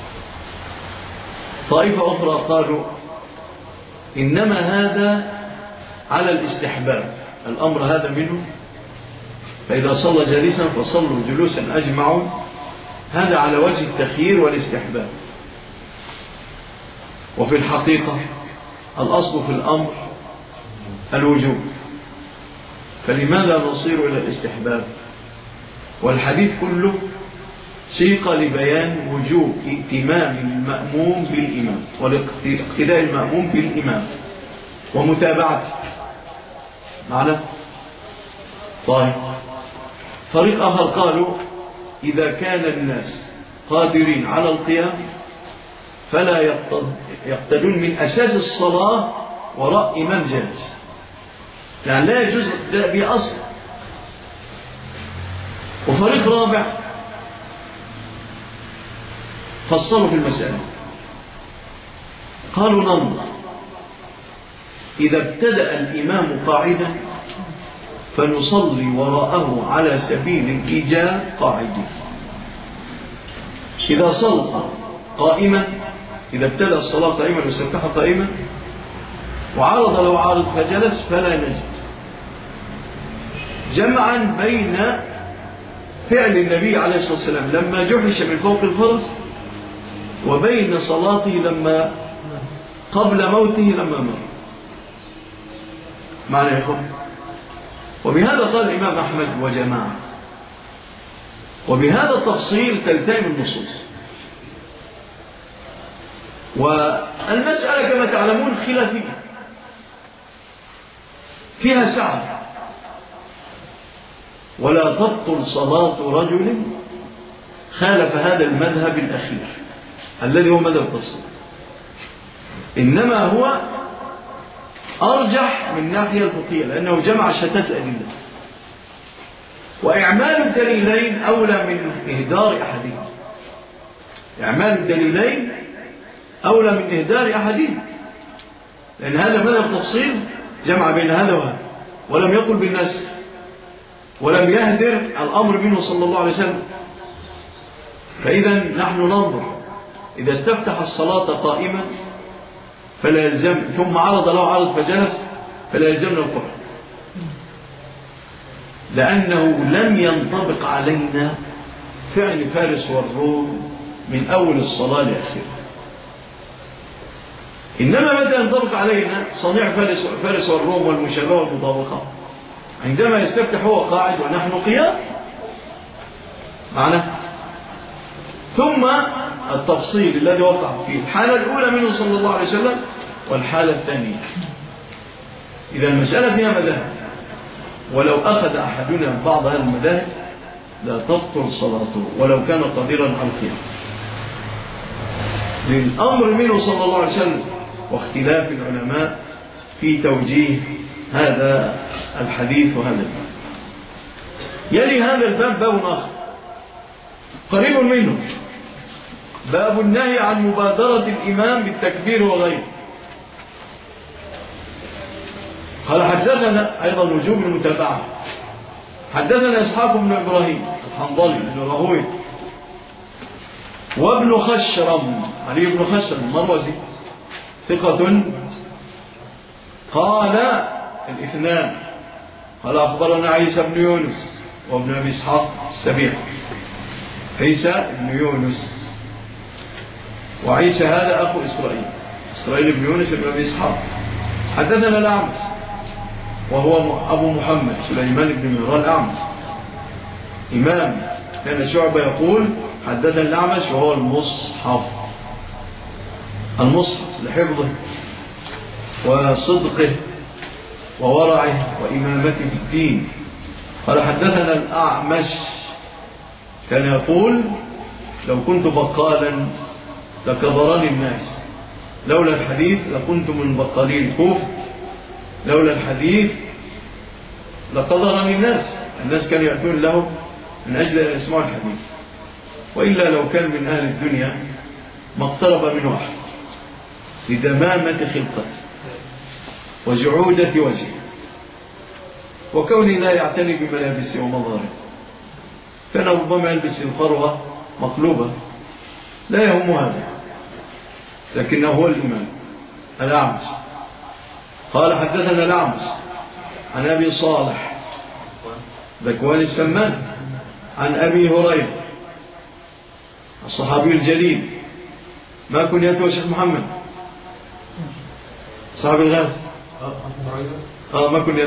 Speaker 3: طائفة أخرى قالوا إنما هذا على الاستحباب، الأمر هذا منه، فإذا صلى جالسا فصلوا جلوسا أجمعوا، هذا على وجه التخيير والاستحباب. وفي الحقيقة الأصل في الأمر الوجوب، فلماذا نصير إلى الاستحباب؟ والحديث كله سيق لبيان وجوب ائتمام المأموم بالإمام والاقتداء المأموم بالإمام ومتابعته معنا. طيب، فريق آخر قالوا إذا كان الناس قادرين على القيام فلا يقتدون من أساس الصلاة وراء إمام جالس، يعني لا يجوز الاقتداء به أصلا. وفريق رابع فصلوا في المسألة، قالوا ننظر إذا ابتدأ الإمام قاعدا فنصلي وراءه على سبيل الإيجاب قاعدين. إذا صلى قائما، إذا ابتدأ الصلاة قائما وسبح قائما وعرض لو عارض فجلس فلا نجلس، جمعا بين فعل النبي عليه الصلاة والسلام لما جحش من فوق الفرس وبين صلاته لما قبل موته لما مر. معنى يقول، وبهذا قال الإمام أحمد وجماعة، وبهذا التفصيل تلتئم النصوص. والمسألة كما تعلمون خلافية فيها سعة، ولا تبطل صلاة رجل خالف هذا المذهب الأخير الذي هو مذهب التفصيل، إنما هو أرجح من ناحية الفقهية لأنه جمع شتات الأدلة، وإعمال الدليلين أولى من إهدار أحدهم. إعمال الدليلين أولى من إهدار أحدهم، لأن هذا مذهب التفصيل جمع بين هذا وهذا ولم يقل بالناس ولم يهدر الأمر منه صلى الله عليه وسلم. فإذا نحن ننظر إذا استفتح الصلاة قائما فلا يلزم، ثم عرض له عرض فجلس فلا يلزمنا القرآن، لأنه لم ينطبق علينا فعل فارس والروم من أول الصلاة لآخرها. إنما متى ينطبق علينا صنيع فارس والروم والمشابهة والمطابقة؟ عندما يستفتح هو قاعد ونحن قيام معنا. ثم التفصيل الذي وقع فيه الحالة الأولى منه صلى الله عليه وسلم والحالة الثانية. إذا المسألة فيها مذاهب، ولو أخذ أحدنا بعض هذه المذاهب لا تبطل صلاته ولو كان قادرا على القيام، للأمر منه صلى الله عليه وسلم واختلاف العلماء في توجيه هذا الحديث وهذا الباب. يلي هذا الباب باب آخر قريب منه، باب النهي عن مبادرة الإمام بالتكبير وغيره. قال حدثنا أيضا وجوب المتابعة. حدثنا إسحاق بن إبراهيم الحنظلي بن راهويه وابن خشرم علي بن خشرم المروزي ثقة. قال الاثنان قال أخبرنا عيسى بن يونس وابن أبي إسحاق السبيع. عيسى بن يونس، وعيسى هذا أخو إسرائيل بن يونس بن أبي إسحاق. حدثنا الأعمش وهو أبو محمد سليمان بن مهران الأعمش إمام، كان شعبة يقول حدثنا الأعمش وهو المصحف لحفظه وصدقه وورعه وإمامته في الدين. قال حدثنا الأعمش كان يقول لو كنت بقالا لكبرني الناس لولا الحديث لكنت من بطالي الكوفة، لولا الحديث لقدرني الناس كانوا يأتون له من أجل أن يسمعوا الحديث، وإلا لو كان من أهل الدنيا ما اقترب منه أحد لدمامة خلقته وجعودة وجهه وكونه لا يعتني بملابسه ومظهره. كان ربما يلبس الفروة مقلوبة لا يهم هذا، لكنه هو الإمام الأعمش. قال حدثنا الأعمش عن أبي صالح ذكوان السمان عن أبي هريرة الصحابي الجليل. ما كنيته شيخ محمد؟ صحابي الغاز. ما كنيته؟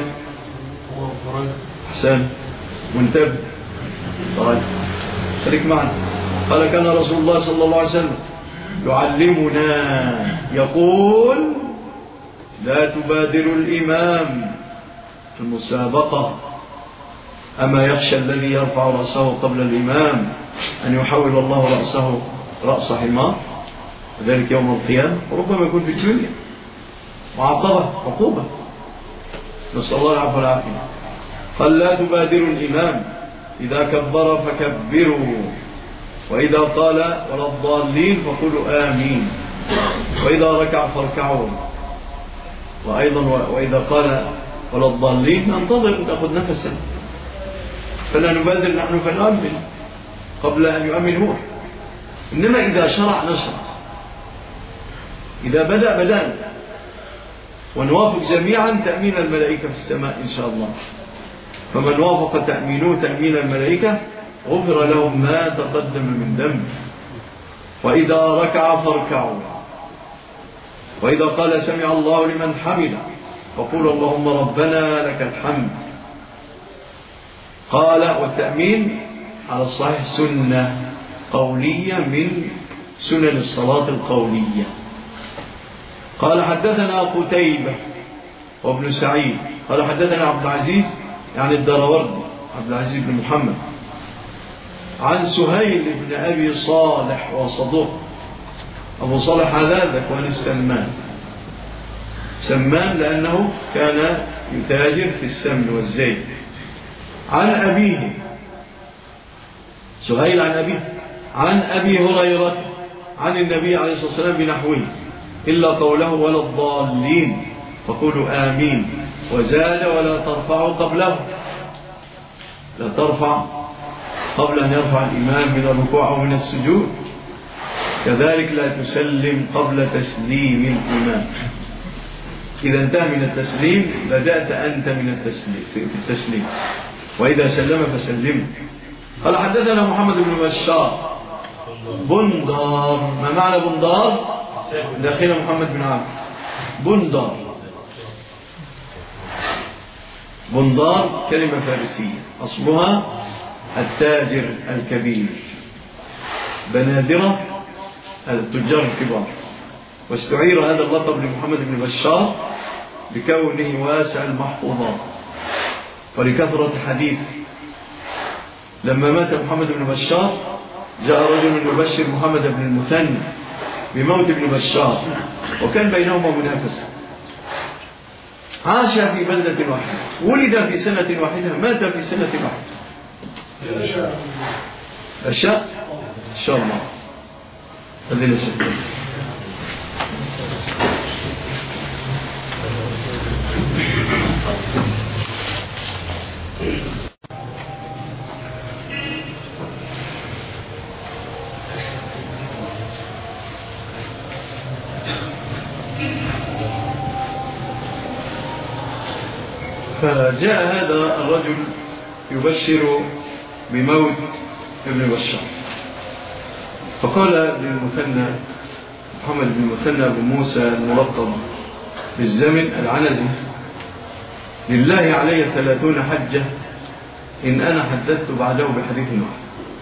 Speaker 3: حسان منتبه. طيب خليك معنا. قال كان رسول الله صلى الله عليه وسلم يعلمنا يقول لا تبادر الإمام في المسابقة، أما يخشى الذي يرفع رأسه قبل الإمام أن يحول الله رأسه رأس حمار، وذلك يوم القيامة، وربما يكون في الدنيا عقوبة، نسأل الله العفو والعافية. قال لا تبادروا الإمام، إذا كبر فكبروا، وإذا قال ولا الضالين فقولوا آمين، وإذا ركع فاركعوا، وأيضا وإذا قال ولا الضالين ننتظر نأخذ نفسا، فلا نبادر نحن فنؤمن قبل أن يؤمن هو. إنما إذا شرع نشرع، إذا بدأ بدأنا، ونوافق جميعا تأمين الملائكة في السماء إن شاء الله. فمن وافق تأمينه تأمين الملائكة غفر لهم ما تقدم من ذنب. وإذا ركع فاركعوا، وإذا قال سمع الله لمن حمده فقول اللهم ربنا لك الحمد. قال والتأمين على الصحيح سنة قولية من سنن الصلاة القولية. قال حدثنا قتيبة وابن سعيد قال حدثنا عبد العزيز يعني الدراوردي عبد العزيز بن محمد عن سهيل بن أبي صالح وصدوق. أبو صالح هذا ذكوان السمان، سمان لأنه كان يتاجر في السمن والزيت. عن أبيه سهيل عن أبيه عن أبي هريرة عن النبي عليه الصلاة والسلام بنحوه إلا قوله ولا الضالين فقولوا آمين. وزاد ولا ترفعوا قبله، لا ترفع قبل أن يرفع الإمام من الركوع أو من السجود. كذلك لا تسلم قبل تسليم الإمام. إذا انتهى من التسليم بدأت أنت من التسليم، وإذا سلم فسلم. قال حدثنا محمد بن بشار بندار. ما معنى بندار؟ داخل محمد بن عامر. بندار كلمة فارسية أصلها التاجر الكبير، بنادرة التجار الكبار. واستعير هذا اللقب لمحمد بن بشار بكونه واسع المحفوظات ولكثرة حديث. لما مات محمد بن بشار جاء رجل يبشر محمد بن المثنى بموت ابن بشار، وكان بينهما منافسة. عاش في بلدة واحدة، ولد في سنة واحدة، مات في سنة واحدة. أشاء إن شاء الله هذه الشكل. فجاء هذا الرجل يبشر بموت ابن بشار، فقال ابن المثنى محمد بن المثنى بن موسى الملقب بالزمن العنزي لله علي 30 حجة إن أنا حدثت بعده بحديث واحد.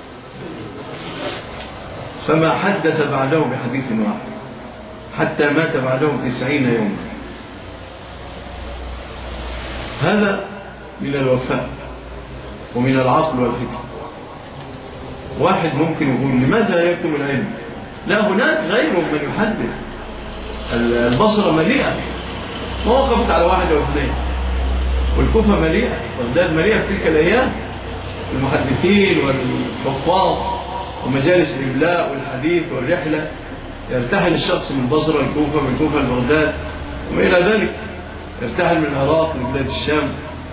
Speaker 3: فما حدث بعده بحديث واحد حتى مات بعده 90 يوما. هذا من الوفاء ومن العقل والفكر. واحد ممكن يقول لماذا يكتم العلم؟ لا، هناك غيره من يحدث. البصرة مليئة، ما وقفت على واحد أو اثنين، والكوفة مليئة، بغداد مليئة في تلك الأيام، المحدثين والحفاظ ومجالس الإملاء والحديث والرحلة. يرتحل الشخص من البصرة الكوفة، من الكوفة لبغداد وما إلى ذلك، يرتحل من العراق لبلاد الشام.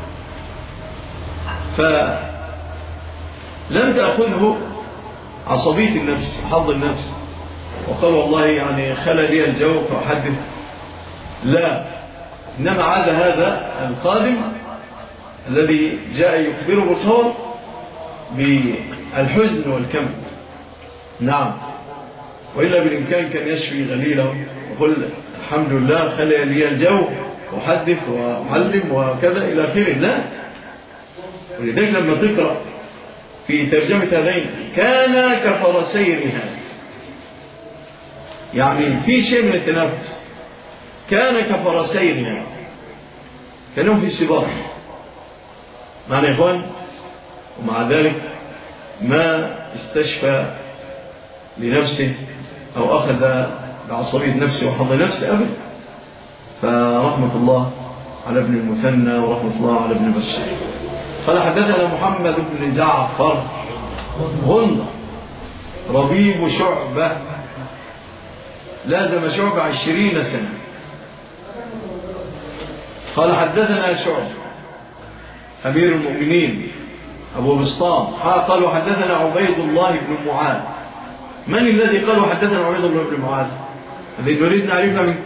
Speaker 3: فلم تأخذه عصبية النفس، حظ النفس، وقال والله يعني خلى لي الجو فأحدث، لا، إنما عاد هذا القادم الذي جاء يخبره بالخبر بالحزن والكم. نعم، وإلا بالإمكان كان يشفي غليله وقل الحمد لله خلى لي الجو وحدث وعلم وكذا إلى آخره. لا، ولذلك لما تقرأ في ترجمة هذين كان كفرسيرها، يعني في شيء من التنافس، كان كفرسيرها، كانوا في سباق معنى يا إخوان، ومع ذلك ما استشفى لنفسه أو أخذ بعصبية نفسه وحظ نفسه أبدا. فرحمة الله على ابن المثنى ورحمة الله على ابن بشار. قال حدثنا محمد بن جعفر غندر ربيب شعبة، لازم شعبة 20 سنة. قال حدثنا شعبة أمير المؤمنين أبو بسطام قالوا حدثنا عبيد الله بن معاذ. من الذي قالوا حدثنا عبيد الله بن معاذ؟ الذي نريد نعرفها من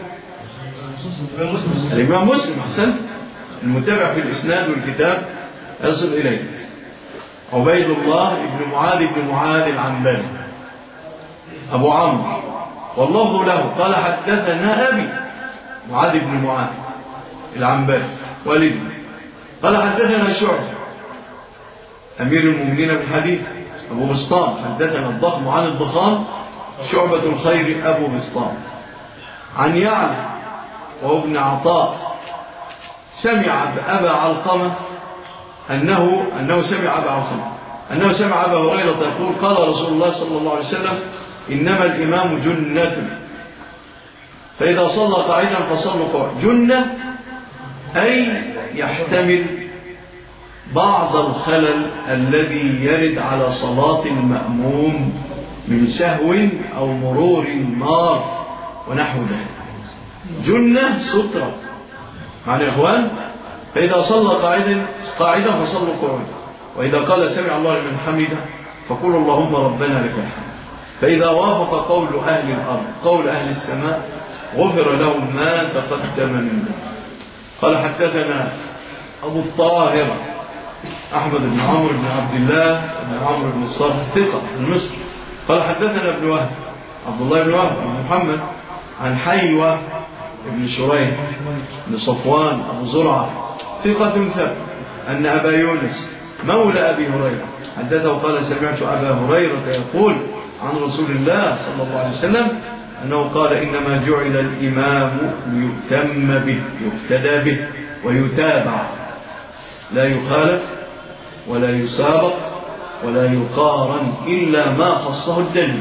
Speaker 3: الإمام مسلم. أحسن، المتابع في الإسناد والكتاب يصل إليه. عبيد الله بن معاذ بن معاذ العنبري أبو عمرو، والله له قال حدثنا أبي معاذ بن معاذ العنبري والد. قال حدثنا شعبة أمير المؤمنين بالحديث أبو بسطام، حدثنا الضخم عن الضخام شعبة الخير أبو بسطام عن يعلى وهو ابن عطاء سمع أبا علقمة أنه سمع أبا علقمة أنه سمع أبا هريرة يقول قال رسول الله صلى الله عليه وسلم إنما الإمام جنة، فإذا صلى قاعدا فصلوا قاعدا. جنة أي يحتمل بعض الخلل الذي يرد على صلاة المأموم من سهو أو مرور نار ونحو ذلك. جنة سترة معنى يا إخوان. فإذا صلى قاعدا فصلوا قاعدا، وإذا قال سمع الله لمن حمده فقولوا اللهم ربنا لك الحمد. فإذا وافق قول أهل الأرض قول أهل السماء غفر لهم ما تقدم من ذنب. قال حدثنا أبو الطاهر أحمد بن عمرو بن عبد الله بن عمرو بن الصالح ثقة المصري. قال حدثنا ابن وهب عبد الله بن وهب بن محمد عن حيوة بن شريح بن صفوان أبو زرعة ثقة ثبت أن أبا يونس مولى أبي هريرة حدثه قال سمعت أبا هريرة يقول عن رسول الله صلى الله عليه وسلم أنه قال إنما جعل الإمام ليتم به يقتدى به ويتابع، لا يخالف ولا يسابق ولا يقارن إلا ما خصه الدليل.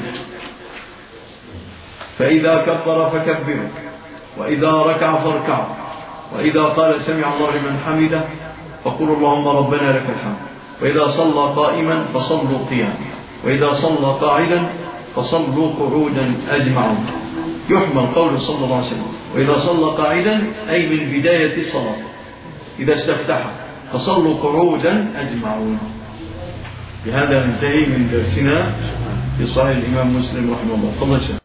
Speaker 3: فإذا كبر فكبروا، وإذا ركع فاركعوا، وإذا قال سمع الله لمن حمده فقولوا اللهم ربنا لك الحمد. وإذا صلى قائما فصلوا قياما، وإذا صلى قاعدا فصلوا قعودا أجمعون. يحمل قول صلى الله عليه وسلم وإذا صلى قاعدا أي من بداية الصلاة، إذا استفتح فصلوا قعودا أجمعون. بهذا ننتهي من درسنا في صحيح الإمام مسلم رحمه الله.